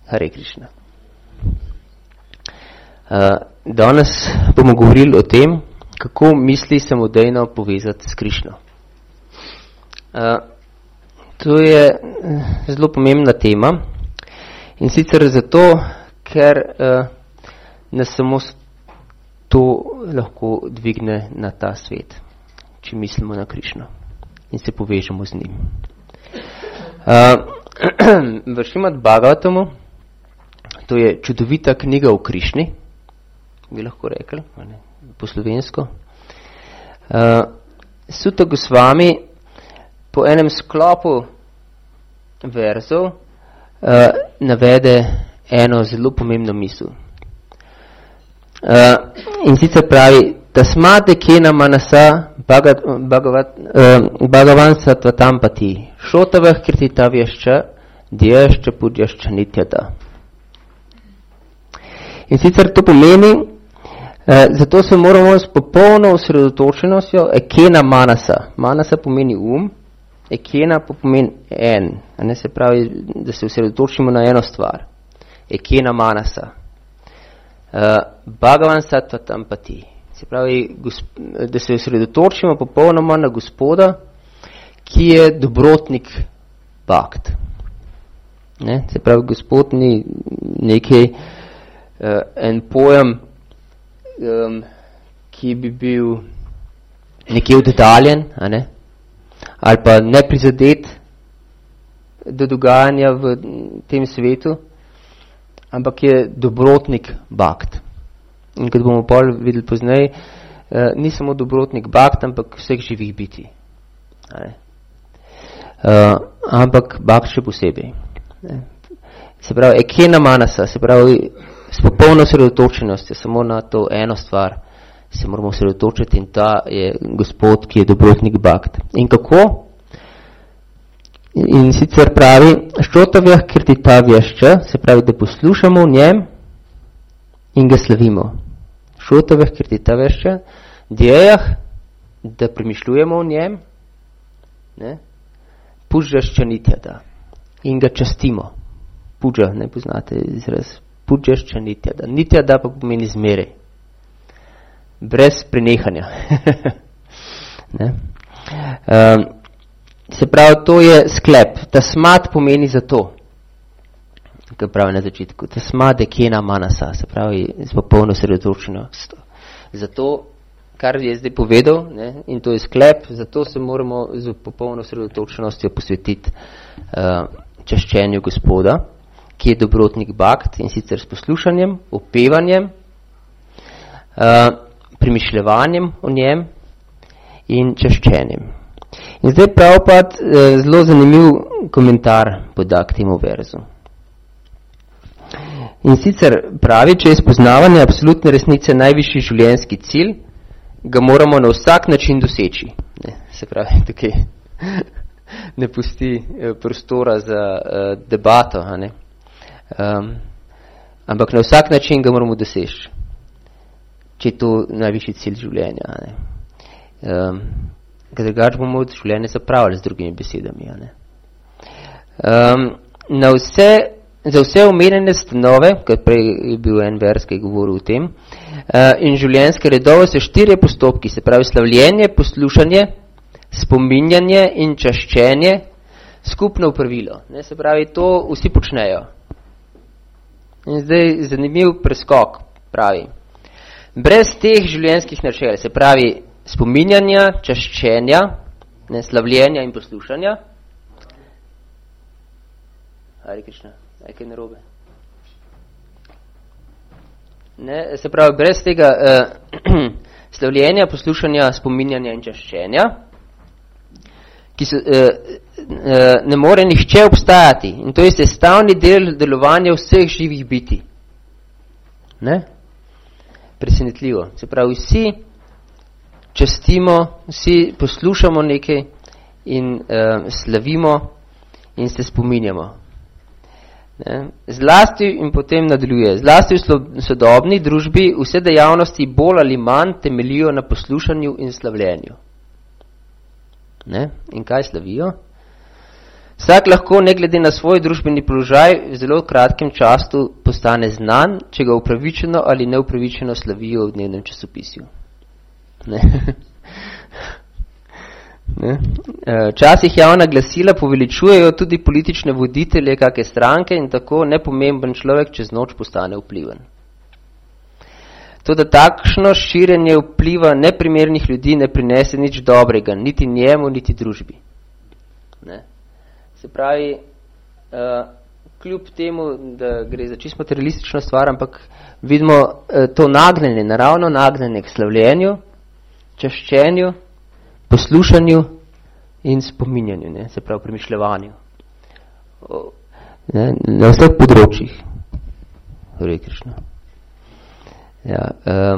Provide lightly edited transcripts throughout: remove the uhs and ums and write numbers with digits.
Hare Krishna. Danes bomo govorili o tem, kako misli samodejno povezati s Krišno. To je zelo pomembna tema in sicer zato, ker nas samo to lahko dvigne na ta svet, če mislimo na Krišno in se povežemo z njim. V Šrimad Bhagavatamu, to je čudovita knjiga o Krišni, bi lahko rekli, po slovensko. Sutta Gosvami po enem sklopu verzov navede eno zelo pomembno misel. In sicer pravi, tasmate kena manasa bhagavan sattvatam pati, šotavah kirtitavjašča, djejašča pudjašča nityada. In sicer to pomeni, zato se moramo s popolno osredotočenostjo ekena manasa. Manasa pomeni ekena pa pomeni en. Ne, se pravi, da se osredotočimo na eno stvar. Ekena manasa. Bhagavan sattvatam pati. Se pravi, da se osredotočimo popolnoma na Gospoda, ki je dobrotnik bhakt. Ne, se pravi, Gospod ni nekaj en pojem, ki bi bil nekje oddaljen, ali pa neprizadet do dogajanja v tem svetu, ampak je dobrotnik bhakt. In kot bomo pol videli pozneje, ni samo dobrotnik bhakt, ampak vseh živih bitij. Ampak bhakt še posebej. Se pravi, ekena manasa, se pravi, s popolno osredotočenostjo samo na to eno stvar se moramo osredotočiti in ta je Gospod, ki je dobrotnik bhakt. In kako? In sicer pravi, ščotavjah kirtitavjašča, se pravi, da poslušamo v njem in ga slavimo. Ščotavjah kirtitavjašča, djejah, da premišljujemo v njem, pužašča nityada in ga častimo. Puđa, ne poznate izraz. Puđašča nityada. Nityada pa pomeni zmeraj. Brez prenehanja. Se pravi, to je sklep. Tasmat pomeni zato. Kaj pravi na začetku. Tasmat ekena manasa. Se pravi, z popolno sredotočenost. Zato, kar je zdaj povedal, in to je sklep, zato se moramo z popolno sredotočenostjo posvetiti čaščenju Gospoda, ki je dobrotnik bhakt, in sicer s poslušanjem, opevanjem, premišljevanjem o njem in čaščenjem. In zdaj Prabhupada zelo zanimiv komentar poda k temu verzu. In sicer pravi, če je spoznavanje absolutne resnice najvišji življenjski cilj, ga moramo na vsak način doseči. Se pravi, tukaj ne pusti prostora za debato, ampak na vsak način ga moramo doseči, če je to najvišji cilj življenja. Ker drugače bomo življenje zapravili z drugimi besedami. Za vse omenjene stanove, ker prej je bil en vers, ki je govoril o tem, in življenjske redove so 4 postopki, se pravi slavljenje, poslušanje, spominjanje in čaščenje, skupno pravilo. Se pravi, to vsi počnejo. In zdaj zanimiv preskok, pravi. Brez teh življenjskih načel, se pravi spominjanja, čaščenja, slavljenja in poslušanja. Hare Krishna, kaj narobe? Se pravi, brez tega slavljenja, poslušanja, spominjanja in čaščenja, ki so, ne more nihče obstajati. In to je sestavni del delovanja vseh živih bitij. Presenetljivo. Se pravi, vsi častimo, vsi poslušamo nekaj in slavimo in se spominjamo. Zlasti in potem nadaljuje. Zlasti v sodobni družbi vse dejavnosti bolj ali manj temeljijo na poslušanju in slavljenju. In kaj slavijo? Vsak lahko, ne glede na svoj družbeni položaj, v zelo kratkem času postane znan, če ga upravičeno ali neupravičeno slavijo v dnevnem časopisju. Ne. Ne. Včasih javna glasila poveličujejo tudi politične voditelje kakšne stranke in tako nepomemben človek čez noč postane vpliven. Toda takšno širjenje vpliva neprimernih ljudi ne prinese nič dobrega, niti njemu, niti družbi. Ne. Se pravi, kljub temu, da gre za čisto materialistično stvar, ampak vidimo to nagnjenje, naravno nagnjenje k slavljenju, čaščenju, poslušanju in spominjanju, ne, se pravi premišljevanju. Ne, na vseh področjih. Hare Krišna. Ja,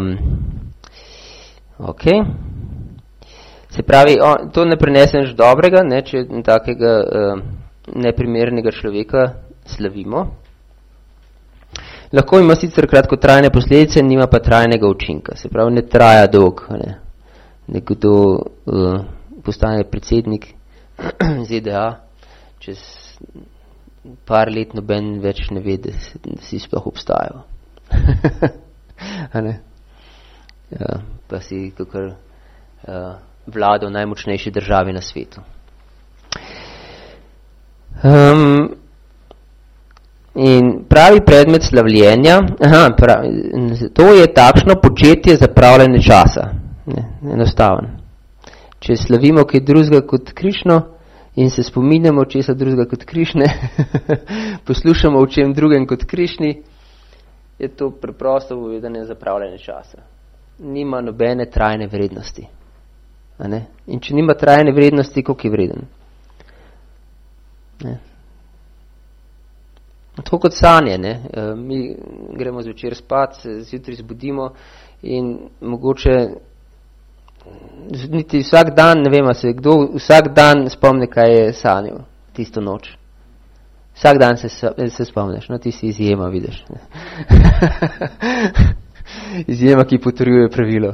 ok. Se pravi, to ne prinese nič dobrega, ne, če takega neprimernega človeka slavimo. Lahko ima sicer kratkotrajne posledice, nima pa trajnega učinka. Se pravi, ne traja dolg. Ne. Nekdo postane predsednik ZDA, čez par let noben več ne ve, da si sploh obstajajo. Ne? Ja, pa si kakor vlada v najmočnejši državi na svetu. In pravi predmet slavljenja, to je takšno početje zapravljanje časa. Ne, enostaven. Če slavimo kaj drugega kot Krišno in se spominjamo česa drugega kot Krišne, poslušamo o čem drugem kot Krišni, je to preprosto povedane zapravljanje časa. Nima nobene trajne vrednosti. A ne? In če nima trajne vrednosti, koliko je vreden? Ne? Tako kot sanje, ne? Mi gremo zvečer spat, se zjutraj zbudimo in mogoče niti vsak dan, ne vem, se kdo vsak dan spomne, kaj je sanjal tisto noč. Vsak dan se spomneš, no ti si izjema, vidiš. Izjema, ki potrjuje pravilo.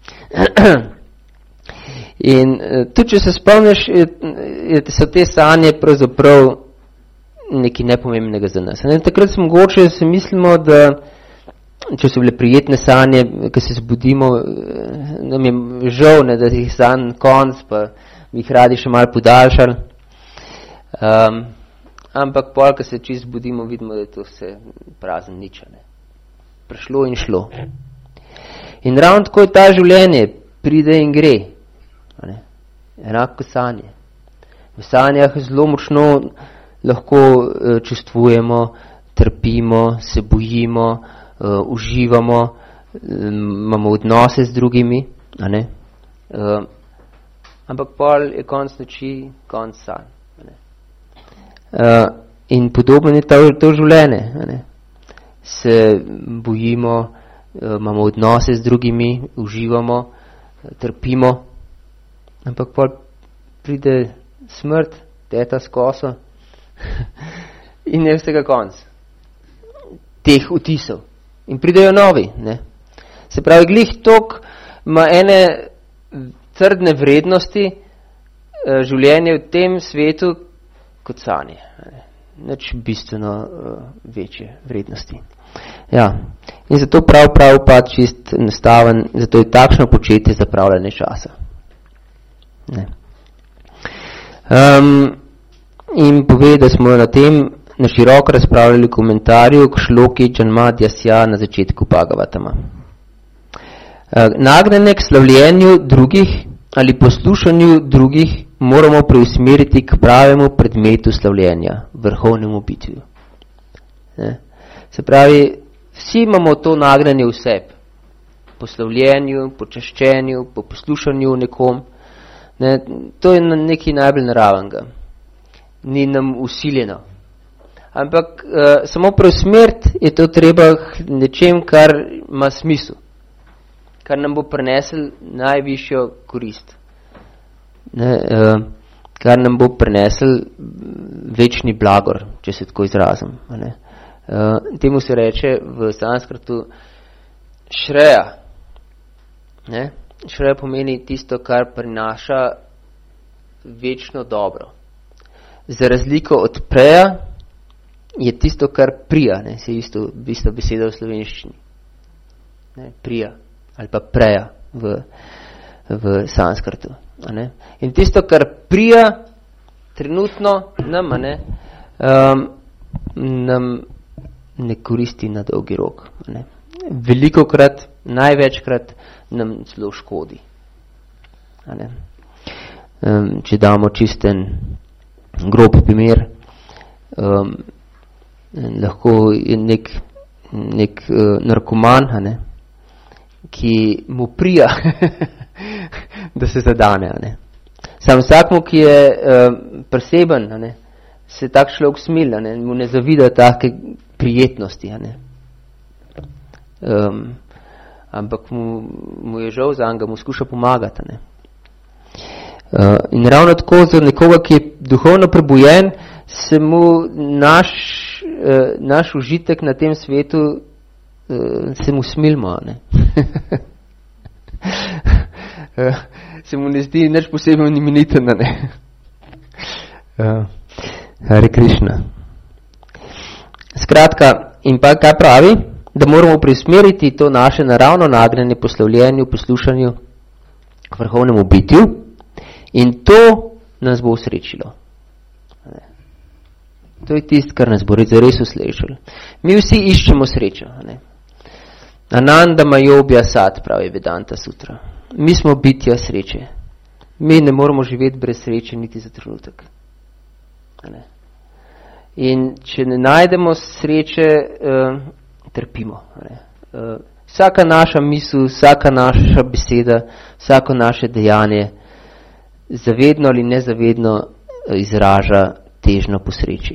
In tudi, če se spomneš, so te sanje pravzaprav nekaj nepomembnega za nas. Takrat se mogoče se mislimo, da če so bile prijetne sanje, ko se zbudimo, nam je žal, ne, da jih sanj konc, pa bi jih radi še malo podaljšali. Ampak pol, ko se čisto zbudimo, vidimo, da je to vse prazen nič. Prišlo in šlo. In ravno tako je ta življenje, pride in gre. Enako sanje. V sanjah zelo močno lahko čustvujemo, trpimo, se bojimo, uživamo, imamo odnose z drugimi, a ne? Ampak pol je konc noči, konc sanj. In podobno je to življenje. A ne? Se bojimo, imamo odnose z drugimi, uživamo, trpimo, ampak pol pride smrt, teta s koso in je vsega konc teh vtisov. In pridejo novi. Ne? Se pravi, glih tok ima ene trdne vrednosti življenje v tem svetu kot sanje. Nič bistveno večje vrednosti. Ja. In zato prav pa čist enostaven, zato je takšno početje zapravljanje časa. Ne. In pove, da smo na tem na široko razpravljali komentarju k šloki Janmadhyasya na začetku Bhagavatama. Nagnjenje k slavljenju drugih ali poslušanju drugih moramo preusmeriti k pravemu predmetu slavljenja, vrhovnemu bitju. Ne? Se pravi, vsi imamo to nagnjenje v sebi. Po slavljenju, po čaščenju, po poslušanju nekom. Ne? To je nekaj najbolj naravnega. Ni nam usiljeno. Ampak samo preusmeriti je to treba k nečem, kar ima smisel. Kar nam bo prinesel najvišjo korist. Ne, kar nam bo prinesel večni blagor, če se tako izrazim. Ne. Temu se reče v sanskrtu šreja. Ne. Šreja pomeni tisto, kar prinaša večno dobro. za razliko od preja, je tisto, kar prija, ne, se isto beseda v slovenščini. Ne, prija ali pa preja v sanskrtu. Ne. In tisto, kar prija, trenutno nam, nam ne koristi na dolgi rok. Ne. Velikokrat, največkrat nam celo škodi. Ne. Če damo čisten grob primer, lahko je nek narkoman, ki mu prija, da se zadane. Sam vsakmu, ki je preseben, se tak človek smil, mu ne zavida take prijetnosti. Ampak mu je žal za njega, mu skuša pomagati. In ravno tako za nekoga, ki je duhovno prebujen, se mu naš užitek na tem svetu se mu smilimo. Se mu ne zdi nič posebno imeniten. Hare Krišna. Skratka, in pa kaj pravi? Da moramo preusmeriti to naše naravno nagnjenje poslavljenju, poslušanju k vrhovnemu bitju in to nas bo usrečilo. To je tisto, kar nas bo res usrečilo. Mi vsi iščemo srečo. Ananda Mayobhya Sat, pravi Vedanta Sutra. Mi smo bitja sreče. Mi ne moramo živeti brez sreče niti za trenutek. In če ne najdemo sreče, trpimo. Vsaka naša misel, vsaka naša beseda, vsako naše dejanje zavedno ali nezavedno izraža težno po sreči.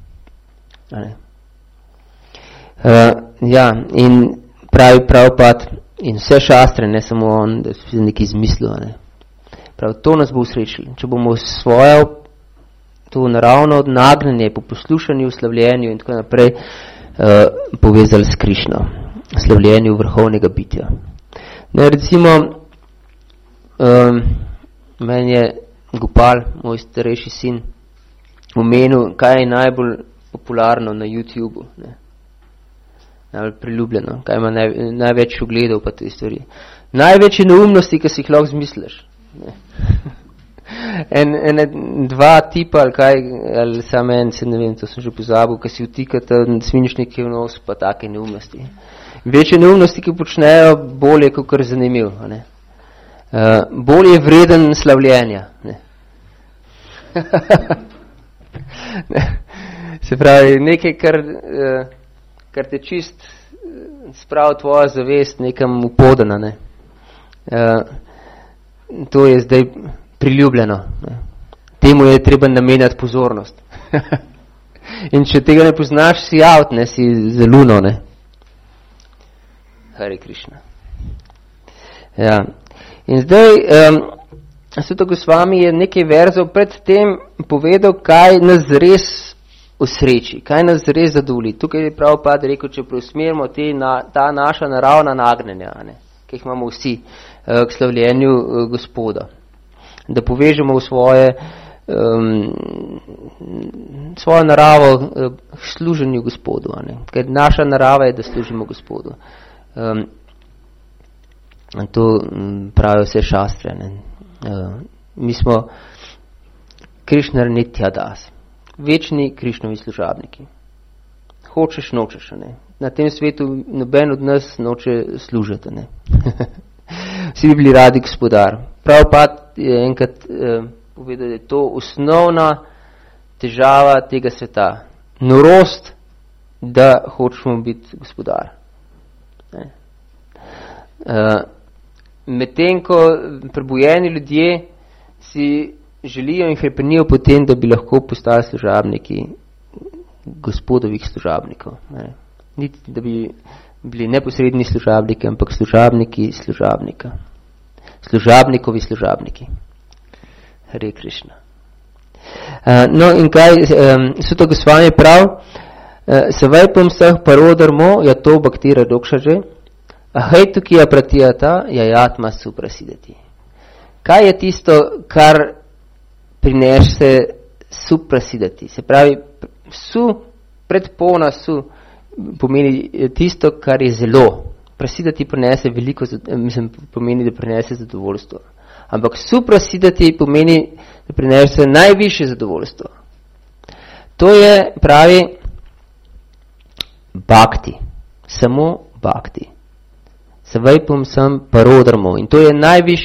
In pravi Prabhupada in vse šastre, ne samo on, da se nekaj izmislil. Prav, to nas bo usrečilo. Če bomo svoje to naravno nagnjenje po poslušanju, slavljenju in tako naprej povezali s Krišno, slavljenju vrhovnega bitja. Recimo, meni je Gopal, moj starejši sin, omenil, kaj je najbolj popularno na YouTubeu, najbolj priljubljeno, kaj ima največ ogledov pa te stvari. Največje neumnosti, ki si jih lahko zmisliš. Dva tipa ali kaj, ali samo en, se ne vem, to sem že pozabil, ki si vtikata svinčnike v nos, pa take neumnosti. Večje neumnosti, ki počnejo, bolje kot kar zanimiv. Bolje je vreden slavljenja. Se pravi, nekaj, kar te čist spravi tvoja zavest nekam upodana. To je zdaj priljubljeno. Temu je treba namenjati pozornost. In če tega ne poznaš, si out, si za luno. Hare Krišna. Ja. In zdaj, Sveta Gosvami je nekaj verzov pred tem povedal, kaj nas res usreči, kaj nas res zadovolji. Tukaj je Prabhupada rekel, če preusmerimo ta naša naravna nagnjenja, ki jih imamo vsi, k slavljenju Gospoda. Da povežemo v svojo naravo k služenju Gospodu. Ker naša narava je, da služimo Gospodu. To pravijo vse šastre. Mi smo Krišnar Nitya Das. Večni Krišnovi služabniki. Hočeš, nočeš. Na tem svetu noben od nas noče služiti. Vsi bi bili radi gospodar. Prabhupada je enkrat povedal, da je to osnovna težava tega sveta. Norost, da hočemo biti gospodar. Medtem ko prebujeni ljudje si želijo in hrepenijo potem, da bi lahko postali služabniki gospodovih služabnikov. Niti da bi bili neposredni služabniki, ampak služabniki služabnika. Služabnikovi služabniki. Hare Krišna. No in kaj, Sveta Gosvami prav, savai pumsah parodharmo yato bhaktira dokšaže, ahajtu kiya pratiyata yayatma suprasidati. Kaj je tisto, kar prinese suprasidati. Se pravi, predpolna pomeni tisto, kar je zelo. Prasidati prinese veliko, pomeni, da prinese zadovoljstvo. Ampak suprasidati pomeni, da prinese najvišje zadovoljstvo. To je, pravi, bhakti. Samo bhakti. Savajpum sam parodrmov. In to je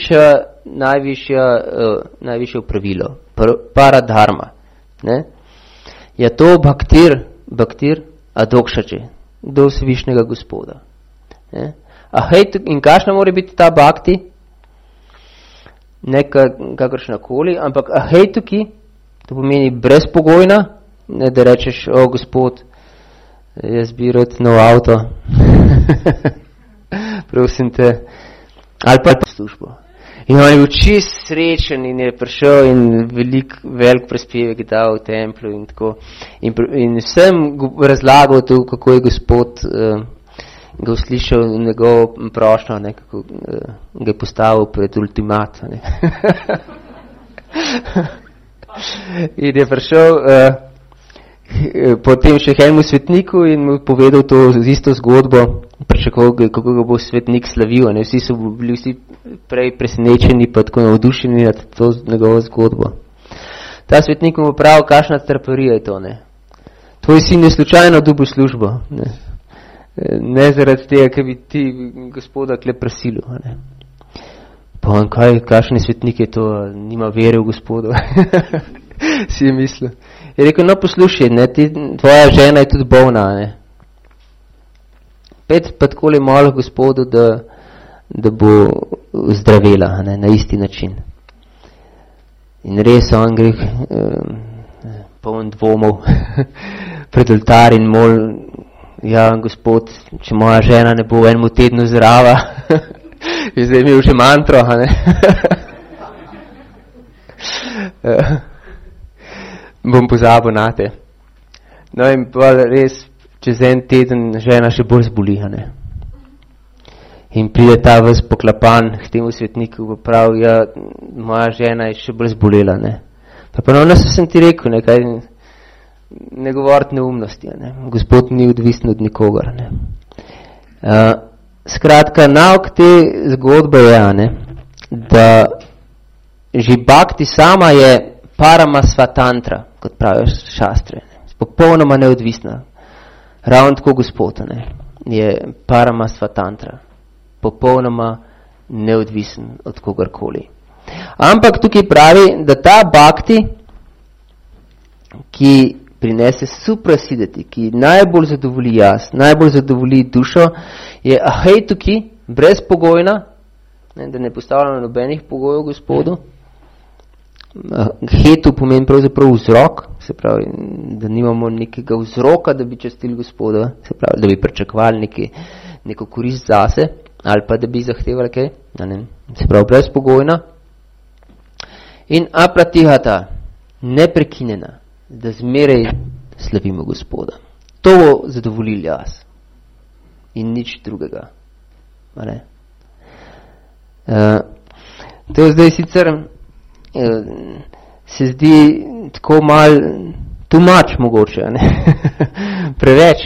najvišje pravilo. Paradharma. Ne? Je to bhaktir adokšače. Do Svišnjega Gospoda. Ne? In kakšna mora biti ta bhakti? Ne kakršnakoli, ampak ahejtuki, to pomeni brezpogojna, ne da rečeš, Gospod, jaz bi rad nov avto, prosim te, ali pa službo. In on je bil čist srečen in je prišel in velik prispevek je dal v templu in tako. In vsem razlagal to, kako je Gospod ga uslišal njegovo prošnjo, kako ga je postavil pred ultimat. In je prišel potem še k enemu svetniku in mu povedal to isto zgodbo, pričakoval, kako ga bo svetnik slavil. Vsi so bili prej presenečeni pa tako navdušeni nad to njegovo zgodbo. Ta svetnik mu pravi, kakšna trparija je to. Tvoj sin je slučajno dobil službo. Ne zaradi tega, ker bi ti Gospoda kle prisilil. Pa on, kakšen svetnik je to, nima vere v Gospodu. Si je mislil. Je rekel, no poslušaj, tvoja žena je tudi bolna. Pet pa takole malo Gospodu, da bo zdravela na isti način. In res on gre poln dvomov pred oltar in mol, ja, Gospod, če moja žena ne bo v enem tednu zdrava, je zdaj imel že mantro, bom pozabil na te. No in pa res, čez en teden žena še bolj zboli, In pride ta ves poklapan k temu svetniku, pa pravi, ja, moja žena je še bolj zbolela, Pa ponovno sem ti rekel, ne govoriti neumnosti, Gospod ni odvisen od nikogar, Skratka, nauk te zgodbe je, da že bhakti sama je paramasvatantra, kot pravijo šastre, popolnoma neodvisna. Ravno tako Gospod, je paramasvatantra, popolnoma neodvisen od kogarkoli. Ampak tukaj pravi, da ta bhakti, ki prinese suprasidati, ki najbolj zadovolji jaz, najbolj zadovolji dušo, je ahejtuki, brezpogojna, da ne postavljamo nobenih pogojev Gospodu. Hetu pomeni pravzaprav vzrok, se pravi, da nimamo nekega vzroka, da bi častili Gospoda, se pravi, da bi pričakovali neko korist zase, ali pa da bi zahtevali kaj, se pravi, brezpogojna. In apratihata, neprekinjena, da zmeraj slavimo Gospoda. To bo zadovoljil jaz. In nič drugega. To zdaj sicer se zdi tako mal too much mogoče, preveč,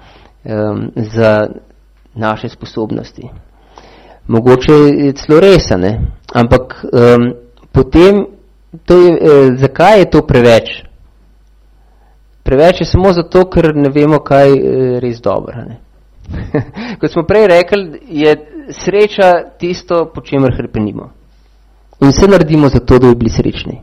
za naše sposobnosti. Mogoče je celo res, ampak potem, zakaj je to preveč? Preveč je samo zato, ker ne vemo, kaj je res dobro. Kot smo prej rekli, je sreča tisto, po čemer hrepenimo. In vse naredimo zato, da bi bili srečni.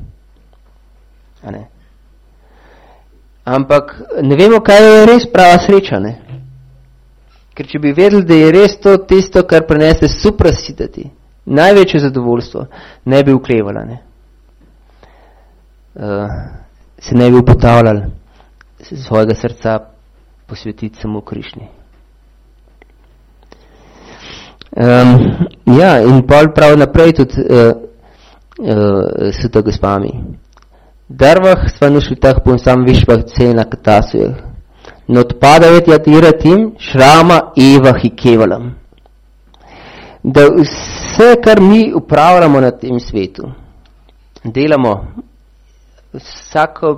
Ampak ne vemo, kaj je res prava sreča. Ker če bi vedeli, da je res to tisto, kar prenese suprasidati, največje zadovoljstvo, ne bi uklevala. Se ne bi upotavljali svojega srca posvetiti samo Krišni. Ja, in pol prav naprej tudi Sutta Gosvami. Darvah svanušvitah punsam višvah cena katasujah. Notpadavet yatiratim šrama evahi kevalam. Da vse, kar mi upravljamo na tem svetu, delamo vsako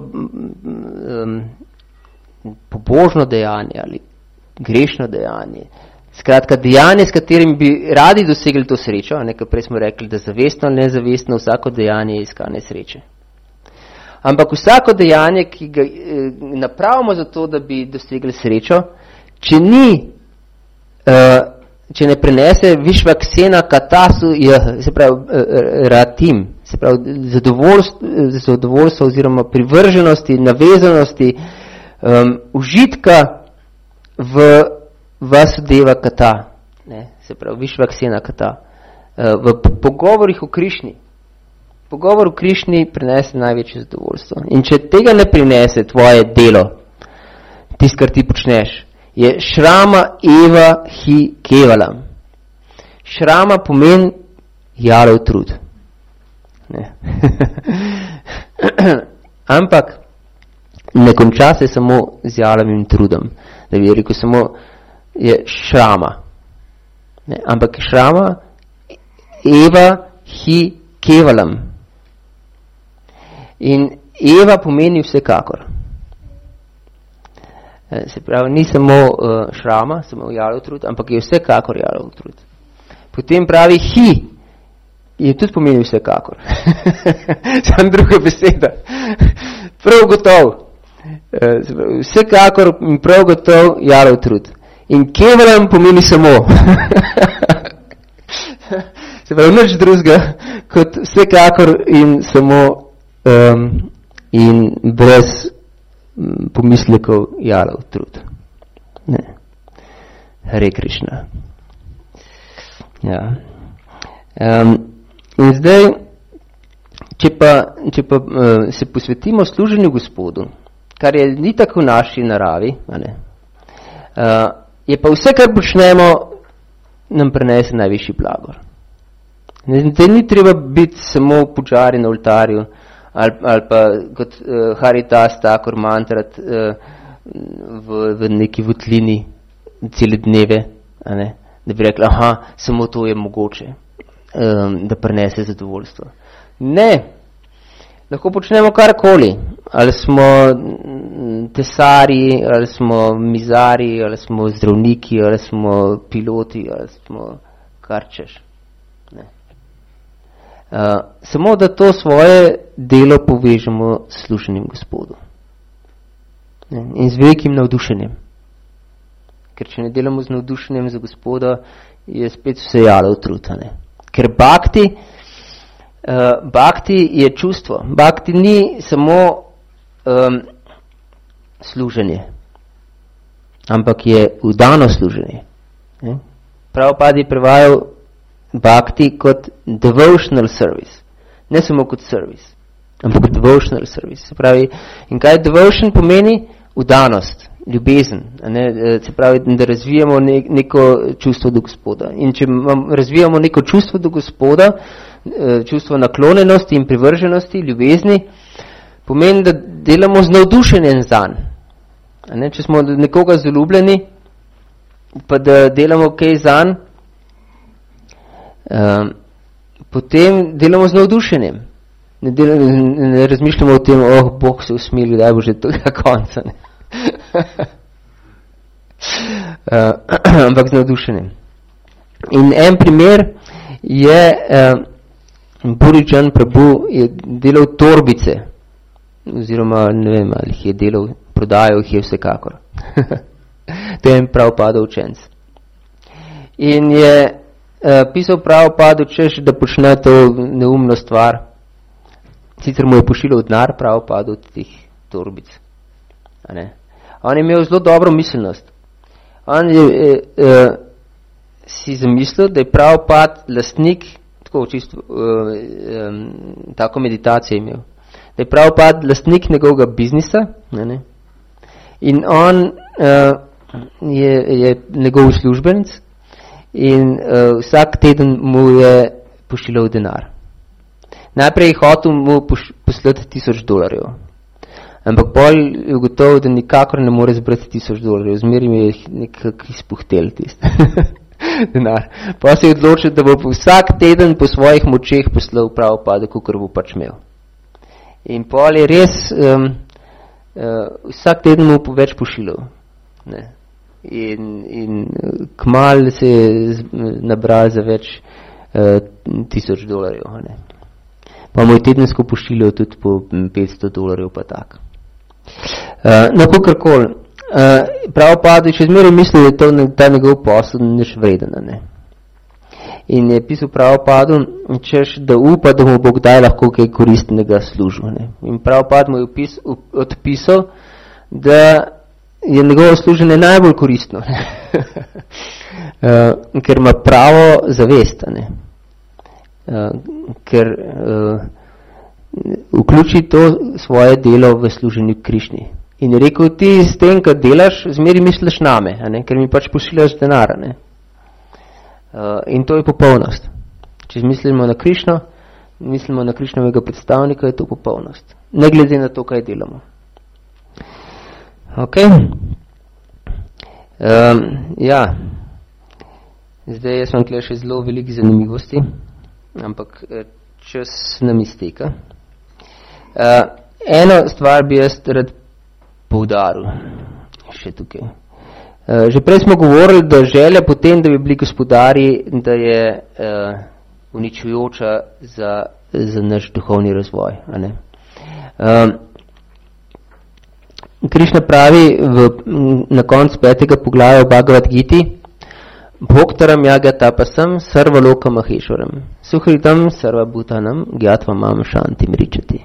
pobožno dejanje ali grešno dejanje, skratka dejanje, s katerim bi radi dosegli to srečo, nekaj prej smo rekli, da zavestno ali nezavestno vsako dejanje je iskanje sreče. Ampak vsako dejanje, ki ga napravimo za to, da bi dosegli srečo, če ne prenese višvaksena katasu, se pravi ratim, se pravi zadovoljstvo oziroma privrženosti, navezanosti, užitka v vasudeva kata, ne, se pravi višvaksena kata, v pogovorih o Krišni. Pogovor o Krišni prinese največje zadovoljstvo. In če tega ne prinese tvoje delo, tisto, kar ti počneš, je šrama eva hi kevalam. Šrama pomeni jalov trud. Ne. Ampak ne konča se samo z jalovim trudom. Da bi rekel, samo je šrama. Ne. Ampak šrama eva hi kevalam. In eva pomeni vsekakor. Se pravi, ni samo šrama, samo jalov trud, ampak je vsekakor jalov trud. Potem pravi hi, je tudi pomeni vsekakor. Sam druga beseda. Prav gotov. Vsekakor in prav gotov jalov trud. In kevalam pomeni samo. Se pravi, nič drugega, kot vsekakor in samo in brez pomislekov jalov trud. Ne. Hare Krišna. Ja. In zdaj, če pa se posvetimo služenju Gospodu, kar je ni tako v naši naravi, ne, je pa vse, kar počnemo, nam prenese najvišji blagor. Zdaj ni treba biti samo pučari na oltarju, ali pa kot Haritas takor mantrat v neki votlini cele dneve, ne? Da bi rekli, samo to je mogoče, da prenese zadovoljstvo. Ne, lahko počnemo karkoli, ali smo tesari, ali smo mizari, ali smo zdravniki, ali smo piloti, ali smo karčeš. Ne. Samo da to svoje delo povežemo s služenjem Gospodu. In z velikim navdušenjem. Ker če ne delamo z navdušenjem za Gospoda, je spet vse jalov trud. Ker bhakti je čustvo. Bhakti ni samo služenje, ampak je vdano služenje. Prabhupada je prevajal bhakti kot devotional service. Ne samo kot service, ampak kot devotional service. Se pravi, in kaj devotion pomeni? Vdanost, ljubezen. Se pravi, da razvijamo neko čustvo do Gospoda. In če razvijamo neko čustvo do Gospoda, čustvo naklonjenosti in privrženosti, ljubezni, pomeni, da delamo z navdušenjem zanj. Če smo nekoga zaljubljeni, pa da delamo kaj zanj, potem delamo z navdušenjem. Ne razmišljamo o tem, Bog se usmili, daj bo že tega konca. Ampak z navdušenjem. In en primer je Burijan Prabhu je delal torbice, oziroma ne vem, ali jih je delal, prodajal jih je vsekakor. To je en Prabhupada učenc. In je pisal Prabhupada, češ, da počne to neumno stvar. Sicer mu je pošiljal denar Prabhupada od teh torbic. On je imel zelo dobro miselnost. On je si zamislil, da je Prabhupada lastnik, tako čisto tako meditacijo imel, da je Prabhupada lastnik njegovega biznisa, in on je njegov uslužbenec in vsak teden mu je pošiljal denar. Najprej je hotel mu poslati $1000. Ampak bolj je ugotovil, da nikakor ne more zbrati $1000. Zmeri mi je nekako izpuhtel tisti denar. Pa se je odločil, da bo vsak teden po svojih močeh poslal Prabhupada, kakor bo pač imel. In pol je res vsak teden mu več pošiljal. Ne. In kmal se je nabral za več $1000. Ne. Pa mu je tedensko pošiljal tudi po $500 pa tak. No, kakorkoli. Prabhupada še zmeraj misli, da je to ta njegov posel nič vreden. Ne. In je pisal Prabhupadu, češ, da upa, da mu bo kdaj lahko kaj koristnega služil. Ne. In Prabhupada mu je odpisal, da je njegovo služenje najbolj koristno, ker ima pravo zavest, ne. Ker vključi to svoje delo v služenju Krišni. In je rekel, ti s tem, kad delaš, zmeri misliš name, ne, ker mi pač pošiljaš denar. Ne. In to je popolnost. Če mislimo na Krišno, mislimo na Krišnovega predstavnika, je to popolnost. Ne glede na to, kaj delamo. Ok. Ja. Zdaj jaz vam tukaj še zelo veliko zanimivosti, ampak čas nam izteka. Eno stvar bi jaz rad poudaril še tukaj. Že prej smo govorili, da želja potem, da bi bili gospodari, da je uničujoča za naš duhovni razvoj. A ne? Krišna pravi na koncu 5. poglavja v Bhagavad Giti: Bhoktaram yagatapasam sarvaloka maheshwaram suhritam sarvabhutanam gyatva mam shantim ričati.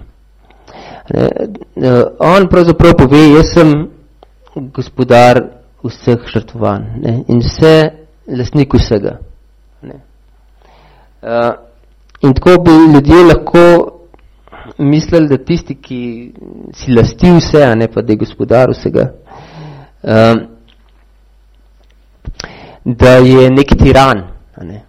On pravzaprav pove, jaz sem gospodar vseh žrtvovanj, ne, in vse lastnik vsega. Ne. In tako bi ljudje lahko mislili, da tisti, ki si lasti vse, a ne pa da je gospodar vsega, da je nek tiran. A ne.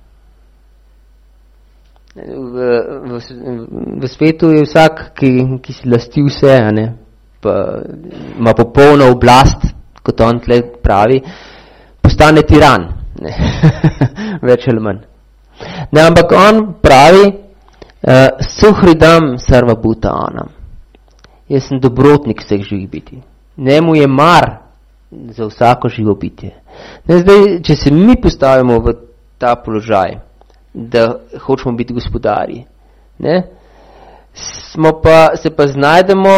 V svetu je vsak, ki si lasti vse, a ne, pa ima popolno oblast, kot on tle pravi, postane tiran. Ne. Več ali manj. Ne, ampak on pravi, suhridam sarvabhuta anam. Jaz sem dobrotnik vseh živih biti. Njemu je mar za vsako živo bitje. Ne, zdaj, če se mi postavimo v ta položaj, da hočemo biti gospodari, ne, se pa znajdemo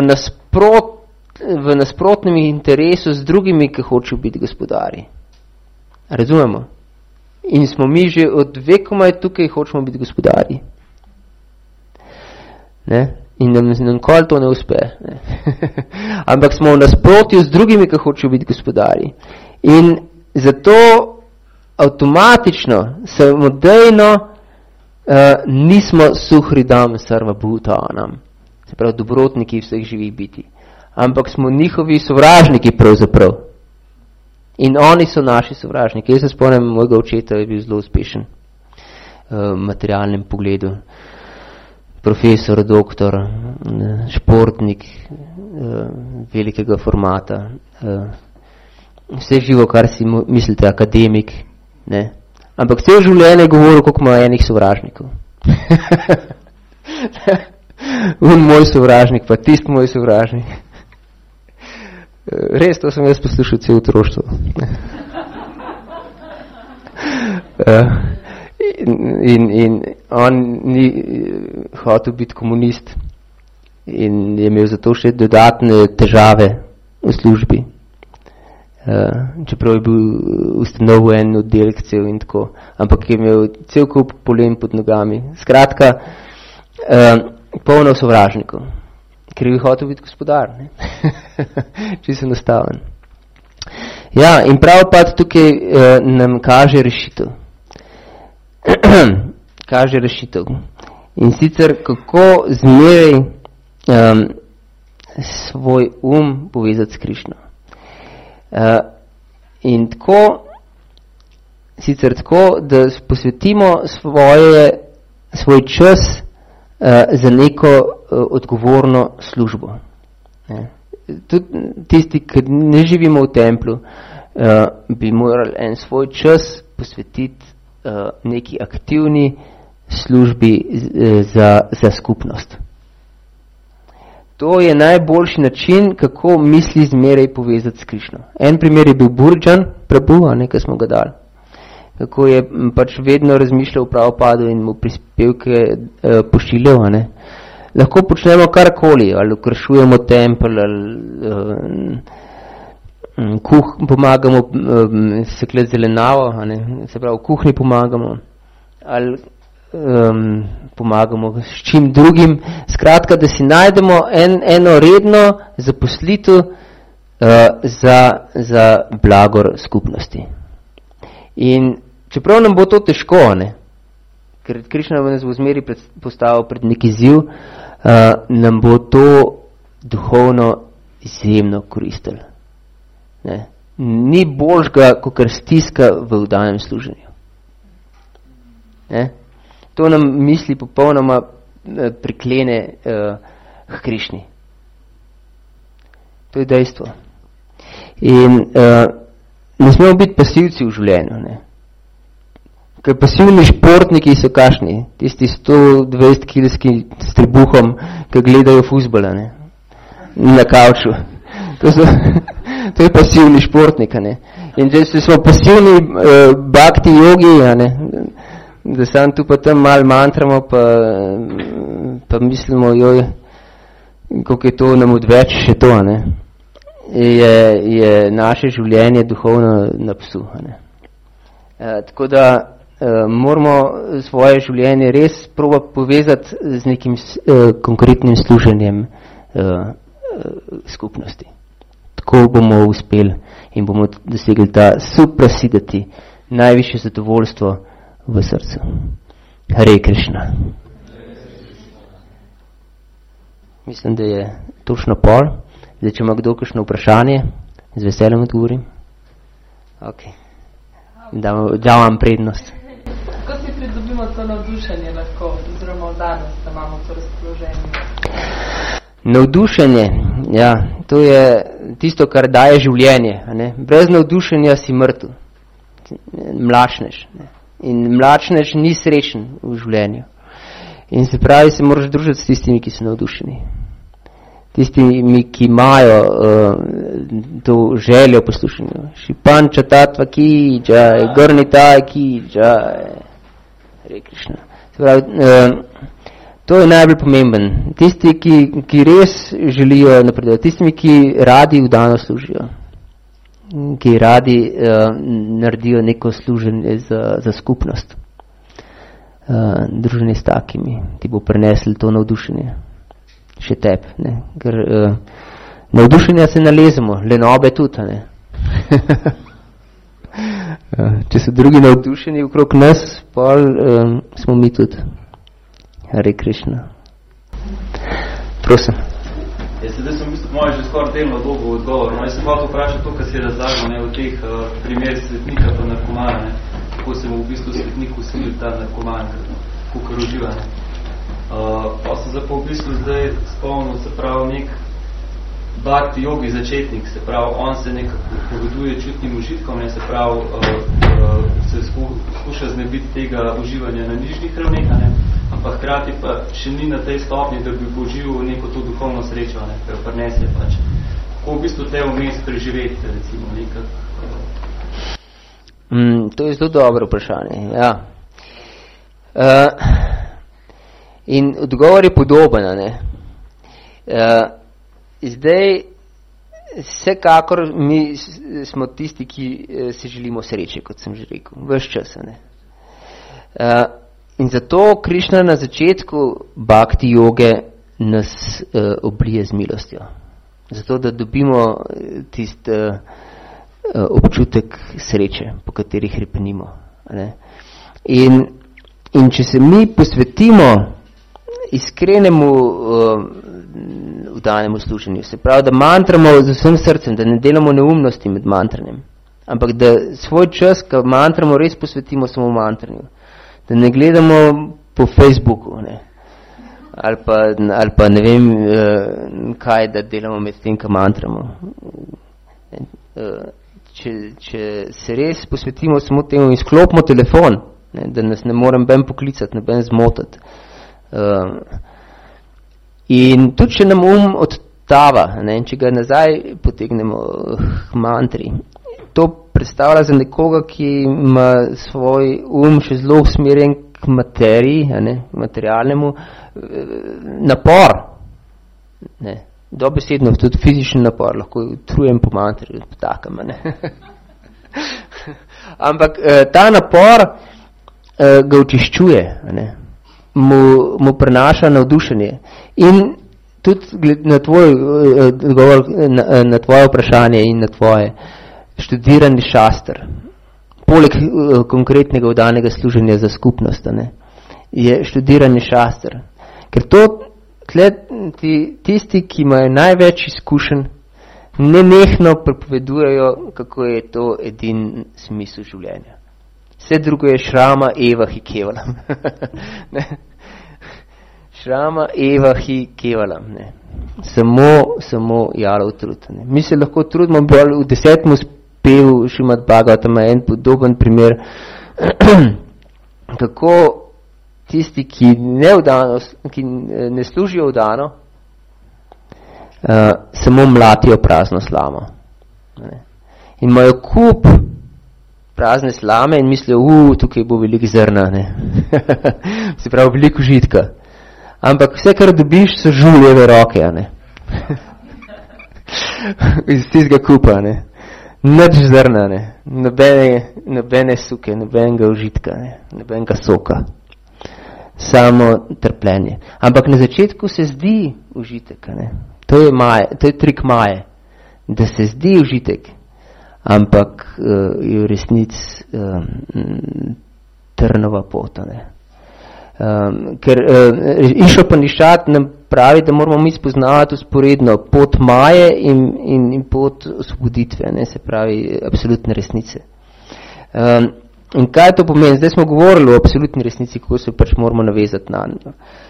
v nasprotnem interesu z drugimi, ki hočejo biti gospodari. Razumemo? In smo mi že od vekomaj tukaj, hočemo biti gospodari. Ne? In nam nikoli to ne uspe. Ne? Ampak smo v nasprotju z drugimi, ki hočejo biti gospodari. In zato avtomatično, samodejno nismo suhridam sarvabhuta anam. Se pravi, dobrotniki vseh živih biti. Ampak smo njihovi sovražniki pravzaprav. In oni so naši sovražniki. Jaz se spomnim, mojega očeta je bil zelo uspešen v materialnem pogledu. Profesor, doktor, športnik, velikega formata. Vse živo, kar si mislite, akademik. Ne? Ampak cel življenje je govoril, koliko ima enih sovražnikov. Moj sovražnik, pa tist moj sovražnik. Res, to sem jaz poslušal cel otroštvo. In on ni hotel biti komunist in je imel zato še dodatne težave v službi. Čeprav je bil ustanovil en oddelek cel in tako, ampak je imel cel kup polen pod nogami. Skratka, polno sovražnikov. Ker bi hotel biti gospodar. Čisto enostaven. Ja, in Prabhupada tukaj nam kaže rešitev. Kaže rešitev. In sicer kako zmeraj svoj povezati s Krišno. In tako, sicer tako, da posvetimo svoj čas za neko odgovorno službo. Tudi tisti, ki ne živimo v templju, bi morali en svoj čas posvetiti neki aktivni službi za skupnost. to je najboljši način, kako misli zmeraj povezati s Krišno. En primer je bil Burjan Prabhu, ki smo ga dali. Kako je pač vedno razmišljal v Prabhupadu in mu prispevke pošiljal. Lahko počnemo karkoli, ali okrašujemo tempelj, ali pomagamo seklet zelenavo, se pravi v kuhinji pomagamo, ali pomagamo s čim drugim. Skratka, da si najdemo eno redno zaposlitev za blagor skupnosti. In čeprav nam bo to težko, ker Krišna nas bo zmeri postavil pred neki izziv, nam bo to duhovno izjemno koristilo. Ni boljšega, kakor stiska v vdanem služenju. To nam misli popolnoma priklene k Krišni. To je dejstvo. In ne smemo biti pasivci v življenju. Ker pasivni športniki so kašni, tisti 120 kilski s trebuhom, ki gledajo fuzbola na kavču. To je pasivni športnik. In če smo pasivni bhakti jogi, da sam tu pa tam malo mantramo, pa mislimo, joj, koliko je to nam odveč še to, je naše življenje duhovno na psu. Tako da moramo svoje življenje res proba povezati z nekim konkretnim služenjem skupnosti. Tako bomo uspeli in bomo dosegli ta suprasidati, najvišje zadovoljstvo v srcu. Hare Krišna. Mislim, da je točno pol. Zdaj, če ima kdo kakšno vprašanje, z veseljem odgovorim. Ok. Da vam prednost. Kako si pridobimo to navdušenje lahko, oziroma danes, da imamo to razpoloženje? Navdušenje, ja, to je tisto, kar daje življenje. Brez navdušenja si mrtev. Mlačneš. In mlačneš ni srečen v življenju. In se pravi, se moraš družiti s tistimi, ki so navdušeni. Tistimi, ki imajo to željo poslušanju. Šipanča tatva ki, džaj, gornitaj ki, džaj. Hare Krišna. Se pravi, to je najbolj pomemben. Tisti, ki res želijo napredovati, tistimi, ki radi vdano služijo, ki radi naredijo neko služenje za skupnost. Druženje s takimi, ti bo prinesli to navdušenje. Še tep, ker navdušenja se nalezemo, lenobe tudi, Če so drugi navdušeni okrog nas, pol smo mi tudi. Hare Krišna. Prosim. Sedaj sem v bistvu moje že skoraj delno dolgo odgovor. Jaz sem hotel vprašati to, kar si je razlagal, v teh primer svetnika pa narkomana, kako se mu v bistvu svetnik usilil ta narkoman, kukor uživa. Pa sem v bistvu zdaj spomnil, se pravi, nek bhakti jogi začetnik, se pravi, on se nekako pogoduje čutnim užitkom, se pravi, se skuša znebiti tega uživanja na nižjih ravneh, ampak hkrati pa še ni na tej stopni, da bi poživel neko to duhovno srečo, ki jo prinese pač. Kako v bistvu te vmes preživeti, recimo, nekak? To je zelo dobro vprašanje, ja. In odgovor je podoben, zdaj, vsekakor mi smo tisti, ki si želimo sreče, kot sem že rekel, ves čas, in zato Krišna na začetku bhakti joge nas oblije z milostjo. Zato, da dobimo tist občutek sreče, po kateri hrepenimo. In če se mi posvetimo iskrenemu vdanemu služenju, se pravi, da mantramo z vsem srcem, da ne delamo neumnosti med mantranjem, ampak da svoj čas, ko mantramo, res posvetimo samo mantranju. Da ne gledamo po Facebooku, ali pa ne vem, kaj, da delamo med tem, ko mantramo. Če se res posvetimo samo temu in sklopimo telefon, da nas ne morem ben poklicati, ne ben zmotati. In tudi, če nam od tava, ne, in če ga nazaj potegnemo k mantri, to predstavlja za nekoga, ki ima svoj še zelo usmerjen k materiji, ne, k materialnemu, napor, ne, dobesedno tudi fizični napor, lahko utrujem po mantri, potakam, ne. Ampak ta napor ga očiščuje, ne, mu prenaša navdušenje in tudi na na tvoje vprašanje in na tvoje študiranje šastr, poleg konkretnega vdanega služenja za skupnost, ne, je študiranje šastr. Ker tisti, ki imajo največ izkušenj, nenehno prepovedujejo, kako je to edin smisel življenja. Vse drugo je šrama, eva, hi, kevalam. Šrama, eva, hi, kevalam. Ne. Samo jalov trud. Ne. Mi se lahko trudimo bolj v 10. spevu Šrimad Bhagavatama en podoben primer, kako tisti, ki ne služijo vdano, samo mlatijo prazno slamo. Ne. In imajo kup prazne slame in mislijo, tukaj bo veliko zrna, ne. Se pravi, veliko užitka. Ampak vse, kar dobiš, so žuljeve roke, ne. Iz tistega kupa, ne. Nič zrna, ne. Nobene suke, nobenega užitka, ne. Nobenega soka. Samo trpljenje. Ampak na začetku se zdi užitek, ne. To je trik Maje, da se zdi užitek, ampak je v resnici trnova pot. Ker Išopanišad nam pravi, da moramo mi spoznavati usporedno pot Maje in pot osvoboditve, ne, se pravi absolutne resnice. In kaj to pomeni? Zdaj smo govorili o absolutni resnici, kako se pač moramo navezati na njo.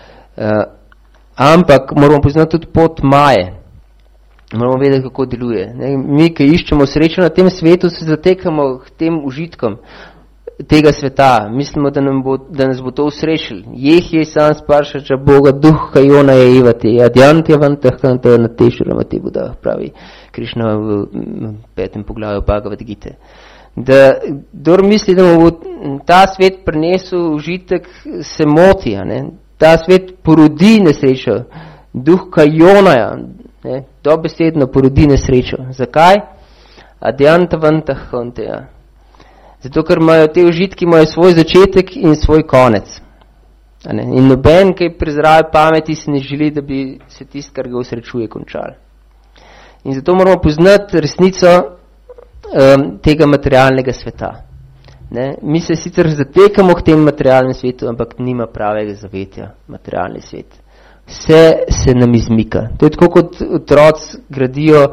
Ampak moramo poznati tudi pot Maje. Moramo vedeti, kako deluje. Ne? Mi, ki iščemo srečo na tem svetu, se zatekamo k tem užitkom tega sveta. Mislimo, da nas bo to usrešil. Je sam sparšača Boga, duh kajona je evati, adjantja vantahanta na tešura mati Buda, pravi Krišna v 5. poglavju Bhagavad Gite. Da, kdor misli, da mu bo ta svet prinesel užitek, se moti, ne? Ta svet porodi nesrečo, duh kajonaja, ne? Dobesedno porodi nesrečo. Zakaj? Adjantavantahonteja. Zato, ker imajo te užitki, imajo svoj začetek in svoj konec. Ne? In noben, ki pri zdravi pameti, si ne želi, da bi se tist, kar ga usrečuje, končal. In zato moramo poznati resnico tega materialnega sveta. Ne? Mi se sicer zatekamo k tem materialnem svetu, ampak nima pravega zavetja materialni svet. Vse se nam izmika. To je tako, kot otroci gradijo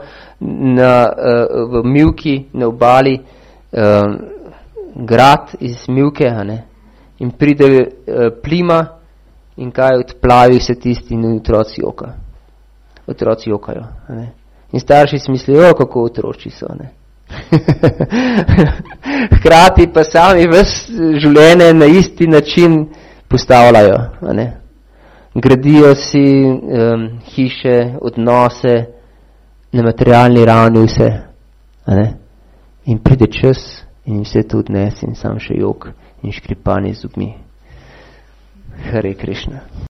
v mivki na obali grad iz mivke, ne? In pride plima in kaj odplavi vse tisti in otroci jokajo. Ne? In starši si mislijo, kako otroči so. Ne? Hkrati pa sami ves življenje na isti način postavljajo. Ne? Gradijo si hiše, odnose, na materialni ravni vse. Ne? In pride čas in vse to odnese in sam še jok in škripanje z zubmi. Hare Krishna.